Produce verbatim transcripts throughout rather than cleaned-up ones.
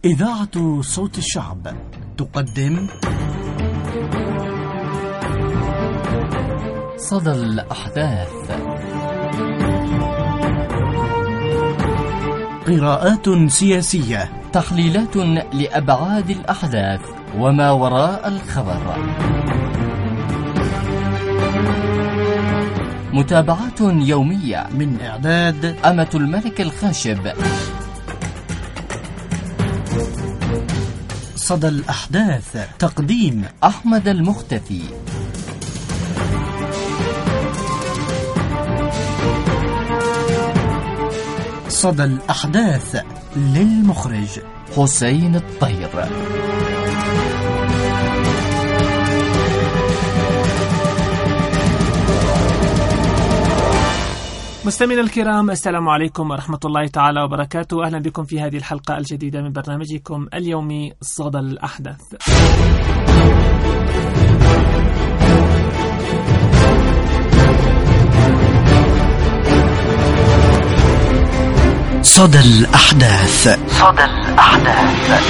إذاعة صوت الشعب تقدم صدى الأحداث، قراءات سياسية، تحليلات لأبعاد الأحداث وما وراء الخبر، متابعات يومية من إعداد أمة الملك الخاشب. صدى الأحداث، تقديم أحمد المختفي. صدى الأحداث للمخرج حسين الطير. مستمعينا الكرام، السلام عليكم ورحمة الله تعالى وبركاته. أهلا بكم في هذه الحلقة الجديدة من برنامجكم اليومي صدى الأحداث. صدى الأحداث. صدى الأحداث.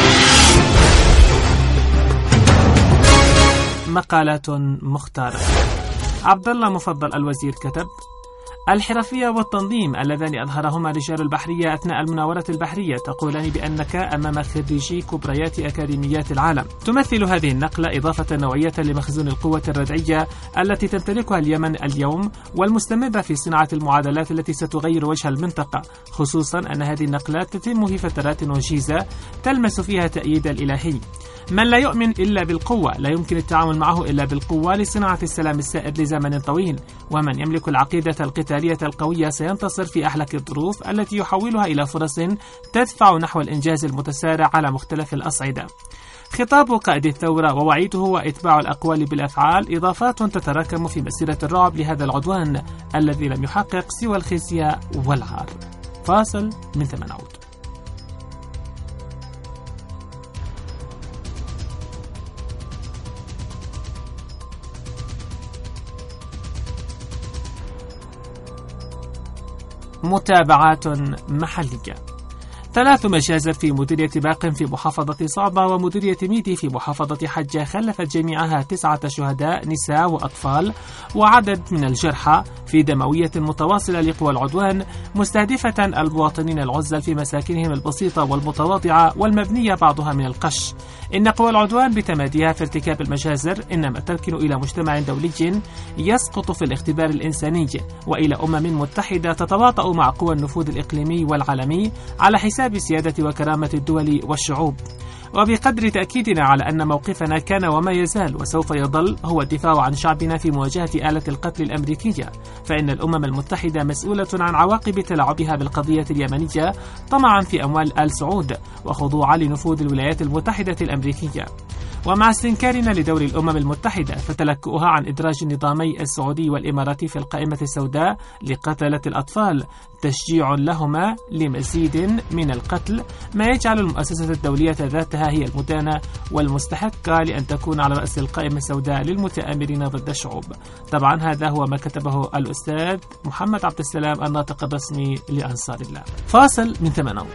مقالات مختارة. عبد الله مفضل الوزير كتب: الحرفية والتنظيم اللذان أظهرهما رجال البحرية أثناء المناورة البحرية تقولان بأنك أمام خريجي كبريات أكاديميات العالم. تمثل هذه النقلة إضافة نوعية لمخزون القوة الردعية التي تمتلكها اليمن اليوم والمستمرة في صناعة المعادلات التي ستغير وجه المنطقة، خصوصا أن هذه النقلات تتم في فترات وجيزة تلمس فيها تأييد الإلهي. من لا يؤمن إلا بالقوة لا يمكن التعامل معه إلا بالقوة لصناعة السلام السائد لزمن طويل، ومن يملك العقيدة القتالية القوية سينتصر في أحلك الظروف التي يحولها إلى فرص تدفع نحو الإنجاز المتسارع على مختلف الأصعدة. خطاب قائد الثورة ووعيده وإتباع الأقوال بالأفعال إضافات تتراكم في مسيرة الرعب لهذا العدوان الذي لم يحقق سوى الخزي والعار. فاصل من ثم نعود. متابعات محلية. ثلاث مجازر في مديرية باق في محافظة صعبة ومديرية ميدي في محافظة حجة خلفت جميعها تسعة شهداء نساء وأطفال وعدد من الجرحى في دموية متواصلة لقوى العدوان مستهدفة المواطنين العزل في مساكنهم البسيطة والمتواضعة والمبنية بعضها من القش. إن قوى العدوان بتماديها في ارتكاب المجازر إنما تركن إلى مجتمع دولي يسقط في الاختبار الإنساني وإلى أمم متحدة تتواطأ مع قوى النفوذ الإقليمي والعالمي على حساب سيادة وكرامة الدول والشعوب. وبقدر تأكيدنا على أن موقفنا كان وما يزال وسوف يظل هو الدفاع عن شعبنا في مواجهة آلة القتل الأمريكية، فإن الأمم المتحدة مسؤولة عن عواقب تلاعبها بالقضية اليمنية طمعا في أموال آل سعود وخضوعا لنفوذ الولايات المتحدة الأمريكية. ومع استنكارنا لدور الأمم المتحدة فتلكؤها عن إدراج النظامي السعودي والإماراتي في القائمة السوداء لقتلة الأطفال تشجيع لهما لمزيد من القتل، ما يجعل المؤسسة الدولية ذاتها هي المدانة والمستحقة لأن تكون على رأس القائمة السوداء للمتآمرين ضد الشعوب. طبعا هذا هو ما كتبه الأستاذ محمد عبد السلام الناطق الرسمي لأنصار الله. فاصل من ثمانية.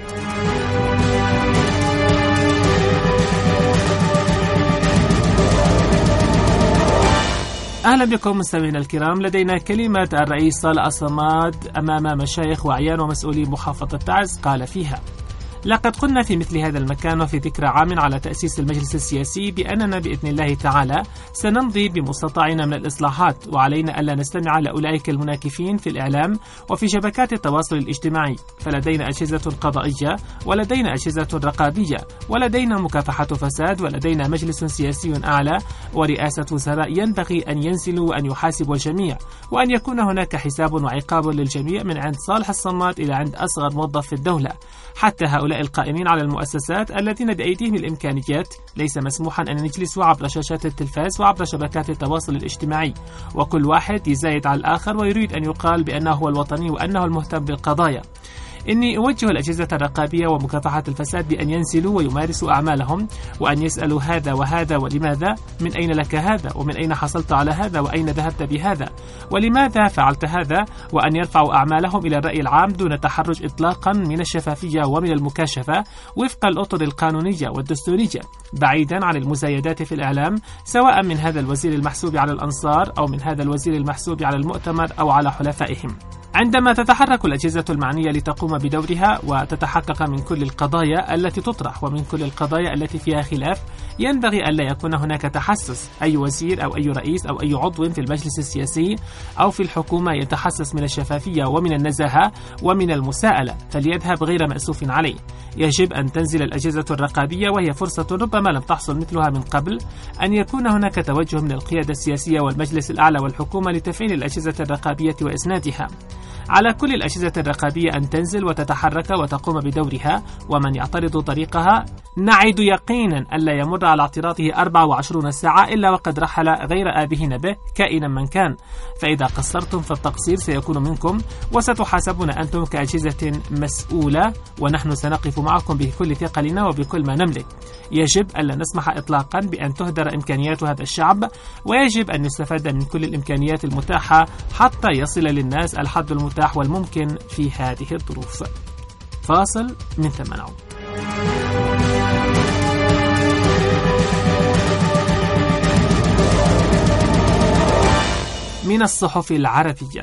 أهلا بكم مستمعينا الكرام. لدينا كلمة الرئيس صالح الصماد أمام مشايخ وأعيان ومسؤولي محافظة تعز قال فيها: لقد قلنا في مثل هذا المكان وفي ذكرى عام على تأسيس المجلس السياسي بأننا بإذن الله تعالى سنمضي بمستطاعنا من الإصلاحات، وعلينا ألا نستمع لأولئك المناكفين في الإعلام وفي شبكات التواصل الاجتماعي، فلدينا أجهزة قضائية ولدينا أجهزة رقابية ولدينا مكافحة فساد ولدينا مجلس سياسي أعلى ورئاسة وزراء ينبغي أن ينزلوا وأن يحاسبوا الجميع، وأن يكون هناك حساب وعقاب للجميع من عند صالح الصماد إلى عند أصغر موظف في الدولة. حتى هؤلاء القائمين على المؤسسات الذين بأيديهم الإمكانيات ليس مسموحا أن يجلسوا عبر شاشات التلفاز وعبر شبكات التواصل الاجتماعي وكل واحد يزايد على الآخر ويريد أن يقال بأنه هو الوطني وأنه المهتم بالقضايا. إني أوجه الأجهزة الرقابية ومكافحة الفساد بأن ينزلوا ويمارسوا أعمالهم، وأن يسألوا هذا وهذا ولماذا، من أين لك هذا، ومن أين حصلت على هذا، وأين ذهبت بهذا، ولماذا فعلت هذا، وأن يرفعوا أعمالهم إلى الرأي العام دون تحرج إطلاقا من الشفافية ومن المكاشفة وفق الأطر القانونية والدستورية، بعيدا عن المزايدات في الإعلام سواء من هذا الوزير المحسوب على الأنصار أو من هذا الوزير المحسوب على المؤتمر أو على حلفائهم. عندما تتحرك الأجهزة المعنية لتقوم بدورها وتتحقق من كل القضايا التي تطرح ومن كل القضايا التي فيها خلاف، ينبغي ألا يكون هناك تحسس. أي وزير أو أي رئيس أو أي عضو في المجلس السياسي أو في الحكومة يتحسس من الشفافية ومن النزاهة ومن المساءلة فليذهب غير مأسوف عليه. يجب أن تنزل الأجهزة الرقابية، وهي فرصة ربما لم تحصل مثلها من قبل، أن يكون هناك توجه من القيادة السياسية والمجلس الأعلى والحكومة لتفعيل الأجهزة الرقابية وإسنادها. على كل الأجهزة الرقابية أن تنزل وتتحرك وتقوم بدورها، ومن يعترض طريقها نعد يقينا ألا يمر على اعتراضه أربع وعشرين ساعة إلا وقد رحل غير آبهين به كائنا من كان. فإذا قصرتم فالتقصير سيكون منكم، وستحاسبون أنتم كأجهزة مسؤولة، ونحن سنقف معكم بكل ثقلنا وبكل ما نملك. يجب ألا نسمح إطلاقا بأن تهدر إمكانيات هذا الشعب، ويجب أن نستفاد من كل الإمكانيات المتاحة حتى يصل للناس الحد المتاح والممكن في هذه الظروف. فاصل من ثم نعود. من الصحف العربية: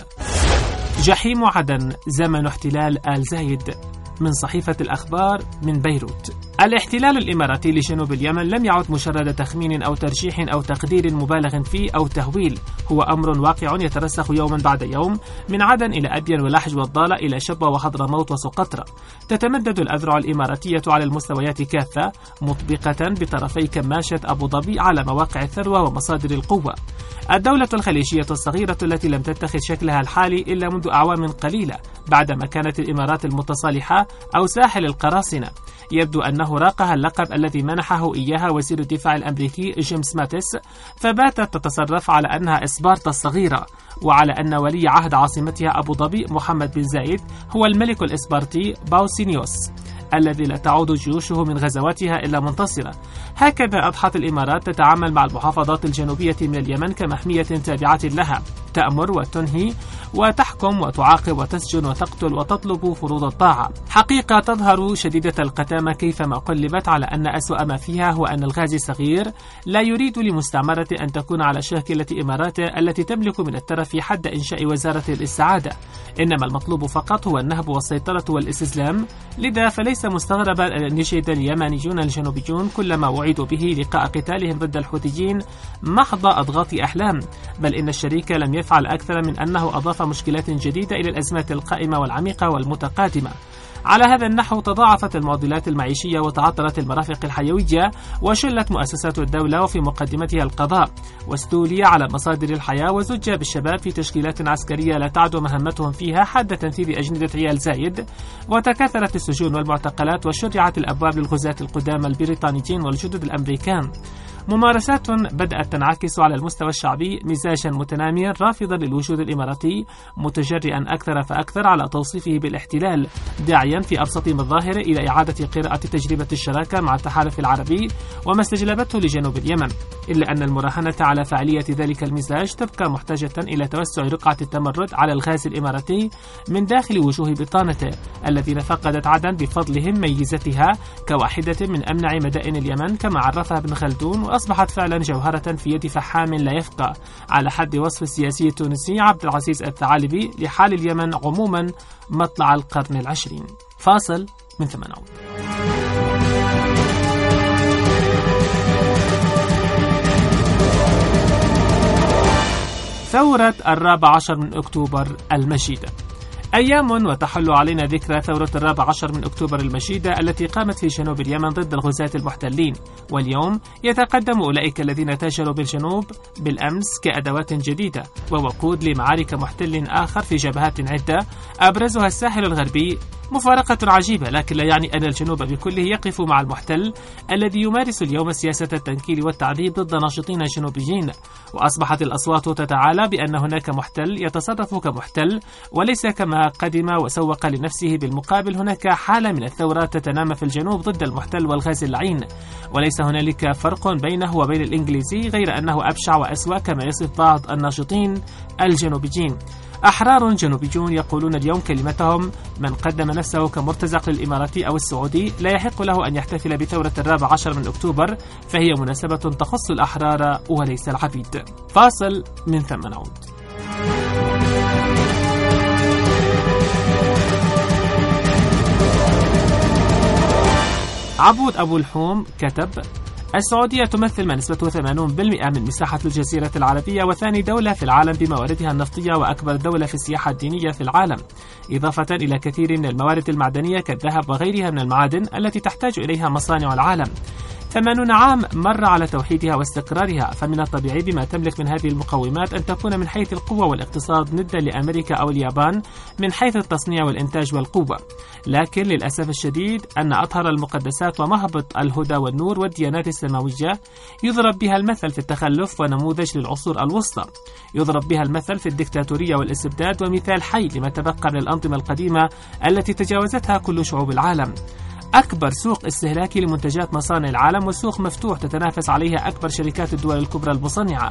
جحيم عدن زمن احتلال آل زايد، من صحيفة الأخبار من بيروت. الاحتلال الإماراتي لجنوب اليمن لم يعد مجرد تخمين أو ترجيح أو تقدير مبالغ فيه أو تهويل، هو أمر واقع يترسخ يوما بعد يوم من عدن إلى أبين ولحج والضالة إلى شبوة وحضرموت وسقطرى. تتمدد الأذرع الإماراتية على المستويات كافة، مطبقة بطرفي كماشة أبو ظبي على مواقع الثروة ومصادر القوة. الدولة الخليجية الصغيرة التي لم تتخذ شكلها الحالي إلا منذ أعوام قليلة بعدما كانت الإمارات المتصالحة أو ساحل القراصنة. يبدو أنه راقها اللقب الذي منحه إياها وزير الدفاع الأمريكي جيمس ماتيس، فباتت تتصرف على أنها إسبارتا الصغيرة، وعلى أن ولي عهد عاصمتها أبو ظبي محمد بن زايد هو الملك الإسبارتي باوسينيوس الذي لا تعود جيوشه من غزواتها إلا منتصرة. هكذا أضحت الإمارات تتعامل مع المحافظات الجنوبية من اليمن كمحمية تابعة لها، تأمر وتنهي وتحكم وتعاقب وتسجن وتقتل وتطلب فروض الطاعة. حقيقة تظهر شديدة القتامة كيفما قلبت على أن أسوأ ما فيها هو أن الغازي صغير لا يريد لمستعمرة أن تكون على شاكلة إماراته التي تملك من الترف حد إنشاء وزارة الاستعادة، إنما المطلوب فقط هو النهب والسيطرة والاستسلام. لذا فليس مستغربا أن يجد اليمنيون الجنوبيون كل ما وعدوا به لقاء قتالهم ضد الحوثيين محض أضغاث أحلام، بل إن الشريك لم يفعل أكثر من أنه أضاف مشكلات جديدة إلى الأزمات القائمة والعميقة والمتقادمة. على هذا النحو تضاعفت المعضلات المعيشية وتعطلت المرافق الحيوية وشلت مؤسسات الدولة وفي مقدمتها القضاء، واستولي على مصادر الحياة وزج بالشباب في تشكيلات عسكرية لا تعد مهمتهم فيها حد تنفيذ أجندة عيال زايد، وتكاثرت السجون والمعتقلات وشرعت الأبواب للغزاة القدامى البريطانيين والجدد الأمريكان. ممارسات بدأت تنعكس على المستوى الشعبي مزاجا متناميا رافضا للوجود الإماراتي، متجرئا أكثر فأكثر على توصيفه بالاحتلال، داعيا في أبسط مظاهره إلى إعادة قراءة تجربة الشراكة مع التحالف العربي وما استجلبته لجنوب اليمن، إلا أن المراهنة على فعالية ذلك المزاج تبقى محتاجة إلى توسع رقعة التمرد على الغاز الإماراتي من داخل وجوه بطانته الذين فقدت عدن بفضلهم ميزتها كواحدة من أمنع مدائن اليمن كما عرفها ابن خلدون، وأصبحت فعلا جوهرة في يد فحام لا يفقه، على حد وصف السياسي التونسي عبد العزيز الثعالبي لحال اليمن عموما مطلع القرن العشرين. فاصل من ثم نعود. ثورة الرابع عشر من أكتوبر المجيدة. أيام وتحل علينا ذكرى ثورة الرابع عشر من أكتوبر المجيدة التي قامت في جنوب اليمن ضد الغزاة المحتلين، واليوم يتقدم أولئك الذين تاجروا بالجنوب بالأمس كأدوات جديدة ووقود لمعارك محتل آخر في جبهات عدة، أبرزها الساحل الغربي مفارقة عجيبة، لكن لا يعني أن الجنوب بكله يقف مع المحتل الذي يمارس اليوم سياسة التنكيل والتعذيب ضد ناشطين جنوبيين. وأصبحت الأصوات تتعالى بأن هناك محتل يتصرف كمحتل وليس كما قدم وسوق لنفسه. بالمقابل هناك حالة من الثورة تتنامى في الجنوب ضد المحتل والغاز اللعين، وليس هنالك فرق بينه وبين الإنجليزي غير أنه أبشع وأسوأ كما يصف بعض الناشطين الجنوبيين. أحرار جنوبيون يقولون اليوم كلمتهم: من قدم نفسه كمرتزق للإماراتي أو السعودي لا يحق له أن يحتفل بثورة الرابع عشر من أكتوبر، فهي مناسبة تخص الأحرار وليس العبيد. فاصل من ثم نعود. عبود أبو الحوم كتب: السعودية تمثل ما نسبته ثمانين بالمئة من مساحة الجزيرة العربية، وثاني دولة في العالم بمواردها النفطية، وأكبر دولة في السياحة الدينية في العالم، إضافة إلى كثير من الموارد المعدنية كالذهب وغيرها من المعادن التي تحتاج إليها مصانع العالم. ثمانون عام مر على توحيدها واستقرارها، فمن الطبيعي بما تملك من هذه المقومات أن تكون من حيث القوة والاقتصاد ندا لأمريكا أو اليابان من حيث التصنيع والإنتاج والقوة. لكن للأسف الشديد أن أطهر المقدسات ومهبط الهدى والنور والديانات السماوية يضرب بها المثل في التخلف ونموذج للعصور الوسطى، يضرب بها المثل في الدكتاتورية والاستبداد، ومثال حي لما تبقى من الأنظمة القديمة التي تجاوزتها كل شعوب العالم. أكبر سوق استهلاكي لمنتجات مصانع العالم وسوق مفتوح تتنافس عليها أكبر شركات الدول الكبرى المصنعة.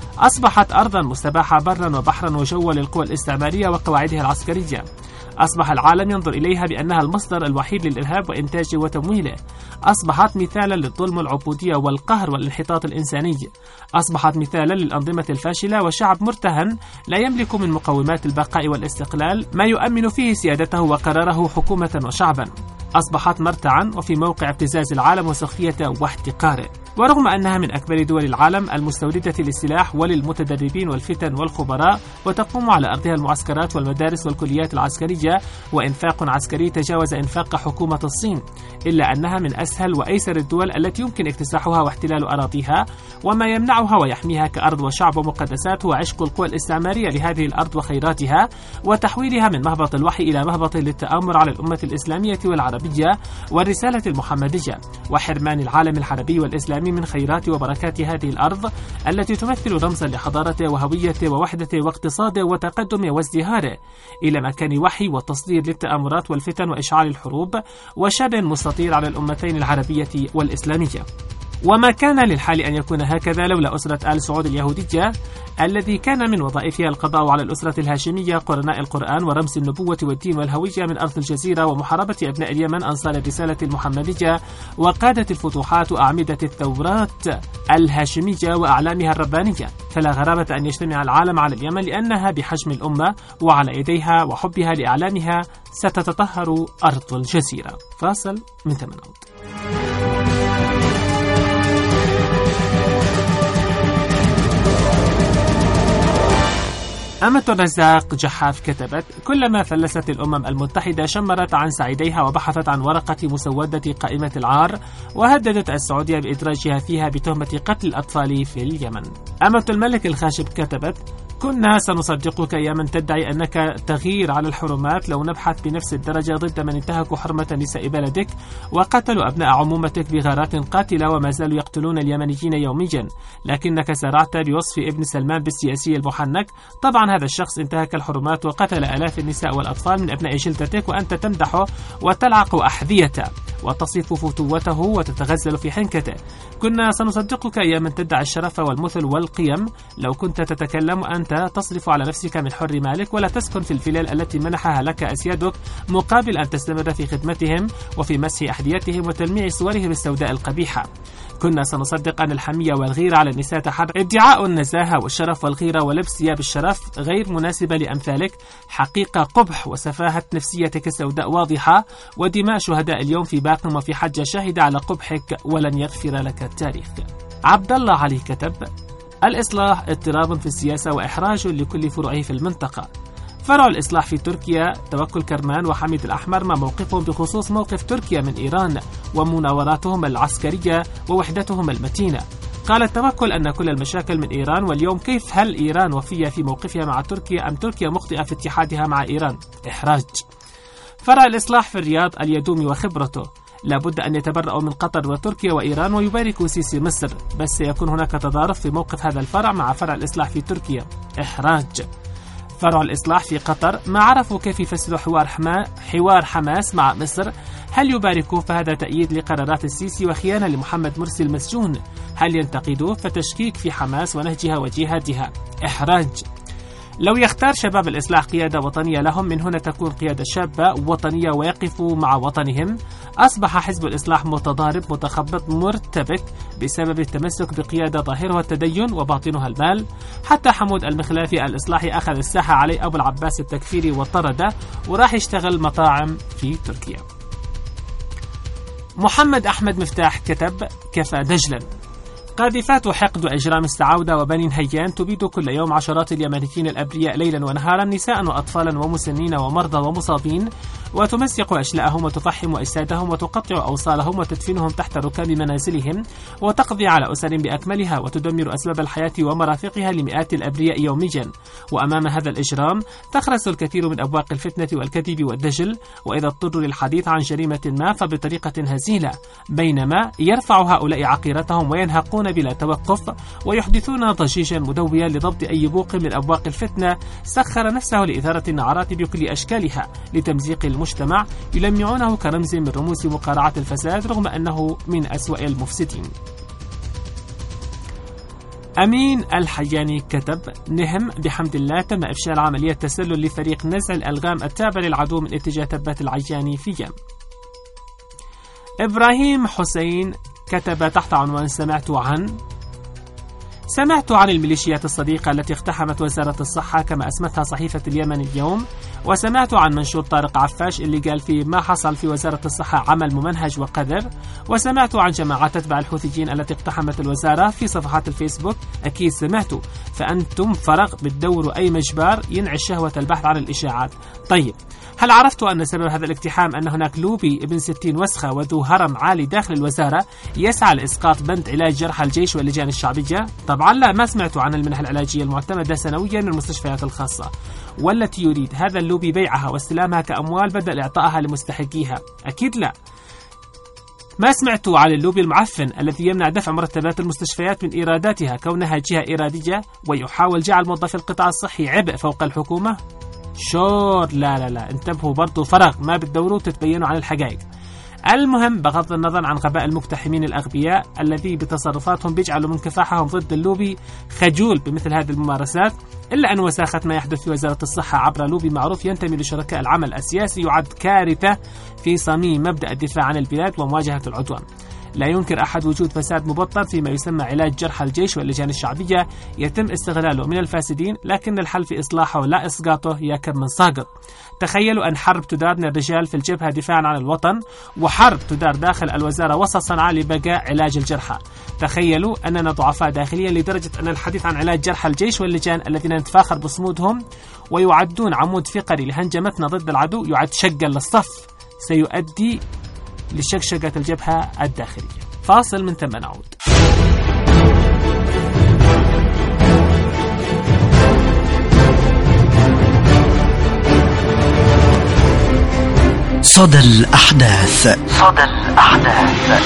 أصبحت أرضا مستباحة برا وبحرا وجوا للقوى الاستعمارية وقواعدها العسكرية. أصبح العالم ينظر إليها بأنها المصدر الوحيد للإرهاب وإنتاجه وتمويله. أصبحت مثالا للظلم والعبودية والقهر والانحطاط الإنساني. أصبحت مثالا للأنظمة الفاشلة وشعب مرتهن لا يملك من مقومات البقاء والاستقلال ما يؤمن فيه سيادته وقراره حكومة وشعبا. أصبحت مرتعا وفي موقع ابتزاز العالم وسخريته واحتقاره. ورغم أنها من أكبر دول العالم المستوردة للسلاح وللمتدربين والفتن والخبراء، وتقوم على أرضها المعسكرات والمدارس والكليات العسكرية وإنفاق عسكري تجاوز إنفاق حكومة الصين، إلا أنها من أسهل وأيسر الدول التي يمكن اكتساحها واحتلال أراضيها، وما يمنعها ويحميها كأرض وشعب ومقدسات هو عشق القوى الاستعمارية لهذه الأرض وخيراتها، وتحويلها من مهبط الوحي إلى مهبط للتآمر على الأمة الإسلامية والعربية والرسالة المحمدية، وحرمان العالم العربي والإسلامي من خيرات وبركات هذه الأرض التي تمثل رمزا لحضارته وهويته ووحدته واقتصاده وتقدمه وازدهاره، إلى مكان وحي وتصدير للتآمرات والفتن وإشعال الحروب وشب مستطير على الأمتين العربية والإسلامية. وما كان للحال أن يكون هكذا لولا أسرة آل سعود اليهودية الذي كان من وظائفها القضاء على الأسرة الهاشمية قرناء القرآن ورمز النبوة والدين والهوية من أرض الجزيرة، ومحاربة أبناء اليمن أنصار الرسالة المحمدية وقادة الفتوحات وأعمدة الثورات الهاشمية وأعلامها الربانية. فلا غرابة أن يجتمع العالم على اليمن لأنها بحجم الأمة، وعلى يديها وحبها لإعلامها ستتطهر أرض الجزيرة. فاصل من ثمن عود. أمة الرزاق جحاف كتبت: كلما فلست الأمم المتحدة شمرت عن سعيديها وبحثت عن ورقة مسودة قائمة العار، وهددت السعودية بإدراجها فيها بتهمة قتل الأطفال في اليمن. أمة الملك الخاشب كتبت: كنا سنصدقك يا من تدعي أنك تغير على الحرمات لو نبحث بنفس الدرجة ضد من انتهكوا حرمة نساء بلدك وقتلوا أبناء عمومتك بغارات قاتلة وما زالوا يقتلون اليمنيين يوميا، لكنك سارعت بوصف ابن سلمان بالسياسي المحنك. طبعا هذا الشخص انتهك الحرمات وقتل آلاف النساء والأطفال من أبناء جلدتك، وأنت تمدحه وتلعق أحذيته وتصف فتوته وتتغزل في حنكته. كنا سنصدقك يا من تدعي الشرف والمثل والقيم لو كنت تتكلم أنت تصرف على نفسك من حر مالك ولا تسكن في الفلال التي منحها لك أسيادك مقابل أن تستمر في خدمتهم وفي مسح أحذيتهم وتلميع صورهم السوداء القبيحة. كنا سنصدق أن الحمية والغيرة على النساء تحرك. ادعاء النزاهة والشرف والغيرة ولبس ثياب الشرف غير مناسبة لأمثالك حقيقة قبح، وسفاهة نفسيتك السوداء واضحة، ودماء شهداء اليوم في باق وفي حجة شاهدة على قبحك ولن يغفر لك التاريخ. عبد الله علي كتب: الإصلاح اضطراب في السياسة وإحراج لكل فروعه في المنطقة. فرع الإصلاح في تركيا توكل كرمان وحميد الأحمر ما موقفهم بخصوص موقف تركيا من إيران ومناوراتهم العسكرية ووحدتهم المتينة. قال التوكل أن كل المشاكل من إيران، واليوم كيف هل إيران وفية في موقفها مع تركيا أم تركيا مخطئة في اتحادها مع إيران؟ إحراج. فرع الإصلاح في الرياض اليدومي وخبرته. لابد أن يتبرأوا من قطر وتركيا وإيران ويباركوا سيسي مصر، بس سيكون هناك تضارب في موقف هذا الفرع مع فرع الإصلاح في تركيا. إحراج. فرع الإصلاح في قطر ما عرفوا كيف يفسروا حوار, حما حوار حماس مع مصر. هل يباركوه فهذا تأييد لقرارات السيسي وخيانة لمحمد مرسي المسجون؟ هل ينتقدوه فتشكيك في حماس ونهجها وجهادها؟ إحراج. لو يختار شباب الإصلاح قيادة وطنية لهم، من هنا تكون قيادة شابة وطنية ويقفوا مع وطنهم. أصبح حزب الإصلاح متضارب متخبط مرتبك بسبب التمسك بقيادة ظاهرها التدين وباطنها المال. حتى حمود المخلافي الإصلاحي أخذ الساحة عليه أبو العباس التكفيري وطرده وراح يشتغل مطاعم في تركيا. محمد أحمد مفتاح كتب: كفى دجلا. قاذفات حقد وإجرام السعودة وبني نهيان تبيد كل يوم عشرات اليمنيين الأبرياء ليلا ونهارا، نساء وأطفالا ومسنين ومرضى ومصابين، وتمزق أشلاءهم وتفحم أجسادهم وتقطع أوصالهم وتدفنهم تحت ركاب منازلهم وتقضي على أسر بأكملها وتدمر أسباب الحياة ومرافقها لمئات الأبرياء يوميا. وأمام هذا الإجرام تخرس الكثير من أبواق الفتنة والكذب والدجل، وإذا اضطروا للحديث عن جريمة ما فبطريقة هزيلة، بينما يرفع هؤلاء عقيرتهم وينهقون بلا توقف ويحدثون ضجيجا مدويا لضبط أي بوق من أبواق الفتنة سخر نفسه لإثارة النعرات بكل أشكالها لتمزيق المجتمع، يلمعونه كرمز من رموز مقارعة الفساد رغم أنه من أسوأ المفسدين. أمين الحياني كتب: نهم بحمد الله تم إفشال عملية تسلل لفريق نزع الألغام التابع للعدو من اتجاه تبات العياني في يم. إبراهيم حسين كتب تحت عنوان: سمعت عن سمعت عن الميليشيات الصديقة التي اقتحمت وزارة الصحة كما أسمتها صحيفة اليمن اليوم، وسمعت عن منشور طارق عفاش اللي قال فيه ما حصل في وزارة الصحة عمل ممنهج وقدر، وسمعت عن جماعات تتبع الحوثيين التي اقتحمت الوزارة في صفحات الفيسبوك. أكيد سمعتوا، فأنتم فرغ بتدوروا أي مجبار ينعش شهوة البحث عن الإشاعات. طيب، هل عرفتوا أن سبب هذا الاقتحام أن هناك لوبي ابن ستين وسخة وذو هرم عالي داخل الوزارة يسعى لإسقاط بند علاج جرحى الجيش واللجان الشعبية؟ طبعا لا، ما سمعتوا عن المنح العلاجية المعتمدة سنويا من المستشفيات الخاصة، والتي يريد هذا اللوبي بيعها واستلامها كأموال بدل إعطائها لمستحقيها؟ أكيد لا. ما سمعتوا عن اللوبي المعفن الذي يمنع دفع مرتبات المستشفيات من إيراداتها كونها جهة إيرادية ويحاول جعل موظفي القطاع الصحي عبء فوق الحكومة؟ شور، لا لا لا، انتبهوا برضو، فرغ، ما بتدوروا تتبينوا عن الحقائق. المهم، بغض النظر عن غباء المقتحمين الأغبياء الذي بتصرفاتهم بيجعلوا من كفاحهم ضد اللوبي خجول بمثل هذه الممارسات، إلا أن وساخة ما يحدث في وزارة الصحة عبر لوبي معروف ينتمي لشركاء العمل السياسي يعد كارثة في صميم مبدأ الدفاع عن البلاد ومواجهة العدوان. لا ينكر أحد وجود فساد مبطن فيما يسمى علاج جرحى الجيش واللجان الشعبية يتم استغلاله من الفاسدين، لكن الحل في إصلاحه لا إسقاطه يا كم من ساقط. تخيلوا أن حرب تدار من الرجال في الجبهة دفاعا عن الوطن، وحرب تدار داخل الوزارة وسط صنعاء لبقاء علاج الجرحى. تخيلوا أننا ضعفاء داخليا لدرجة أن الحديث عن علاج جرحى الجيش واللجان الذين نتفاخر بصمودهم ويعدون عمود فقري لهنجمتنا ضد العدو يعد شقا للصف سيؤدي لشقشقة الجبهة الداخلية. فاصل من ثم نعود. صدى الأحداث. صدى الأحداث.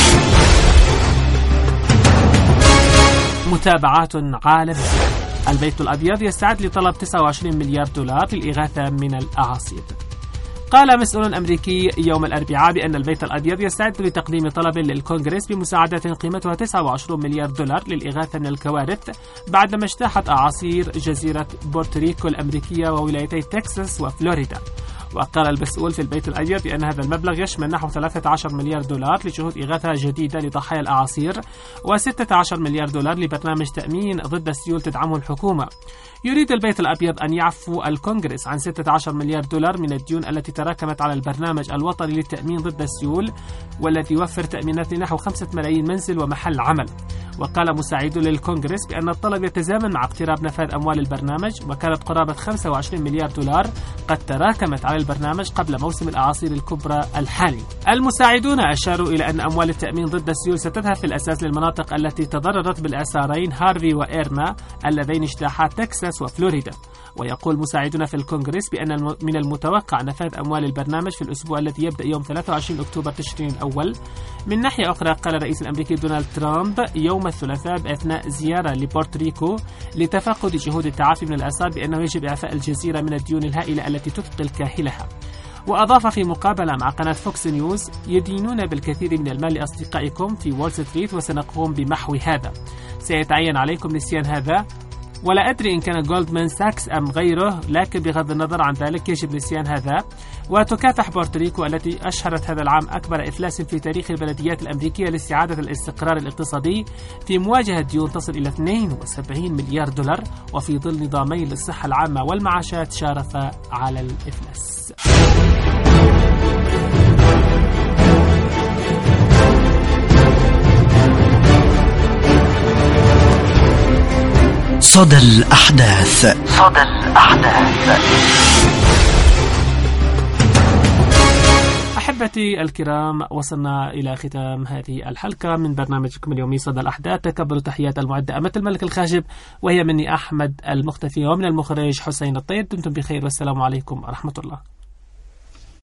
متابعات عالمية. البيت الأبيض يستعد لطلب تسعة وعشرين مليار دولار للإغاثة من الأعاصير. قال مسؤول أمريكي يوم الأربعاء بأن البيت الأبيض يستعد لتقديم طلب للكونغرس بمساعدة قيمتها تسعة وعشرين مليار دولار للإغاثة من الكوارث بعدما اجتاحت أعاصير جزيرة بورتوريكو الأمريكية وولايتي تكساس وفلوريدا. وقال المسؤول في البيت الأبيض بأن هذا المبلغ يشمل نحو ثلاثة عشر مليار دولار لجهود إغاثة جديدة لضحايا الأعاصير وستة عشر مليار دولار لبرنامج تأمين ضد السيول تدعمه الحكومة. يريد البيت الأبيض أن يعفو الكونغرس عن ستة عشر مليار دولار من الديون التي تراكمت على البرنامج الوطني للتأمين ضد السيول والذي يوفر تأمينات لنحو خمسة ملايين منزل ومحل عمل. وقال مساعد للكونغرس بأن الطلب يتزامن مع اقتراب نفاذ أموال البرنامج، وكانت قرابة خمسة وعشرين مليار دولار قد تراكمت على البرنامج قبل موسم الأعاصير الكبرى الحالي. المساعدون أشاروا إلى أن أموال التأمين ضد السيول ستذهب في الأساس للمناطق التي تضررت بالإعصارين هارفي وإيرما اللذين اجتاحا تكساس وفلوريدا. ويقول مساعدون في الكونغرس بأن من المتوقع نفاذ أموال البرنامج في الأسبوع الذي يبدأ يوم ثلاثة وعشرين أكتوبر تشرين الأول. من ناحية أخرى قال الرئيس الأمريكي دونالد ترامب يوم الثلاثاء أثناء زيارة لبورتوريكو لتفقد جهود التعافي من الآثار بأنه يجب إعفاء الجزيرة من الديون الهائلة التي تثقل كاهلها. وأضاف في مقابلة مع قناة فوكس نيوز: يدينون بالكثير من المال لأصدقائكم في وول ستريت وسنقوم بمحو هذا. سيتعين عليكم نسيان هذا، ولا أدري إن كان جولدمان ساكس أم غيره، لكن بغض النظر عن ذلك يجب نسيان هذا. وتكافح بورتوريكو التي أشهرت هذا العام أكبر إفلاس في تاريخ البلديات الأمريكية لاستعادة الاستقرار الاقتصادي في مواجهة ديون تصل إلى اثنين وسبعين مليار دولار، وفي ظل نظامي للصحة العامة والمعاشات شارف على الإفلاس. صدى الأحداث. صدى الأحداث. أحبتي الكرام، وصلنا إلى ختام هذه الحلقة من برنامجكم اليومي صدى الأحداث. تقبلوا تحيات المعدة أمة الملك الخاشب، وهي مني أحمد المختفي، ومن المخرج حسين الطيب. دمتم بخير والسلام عليكم ورحمة الله.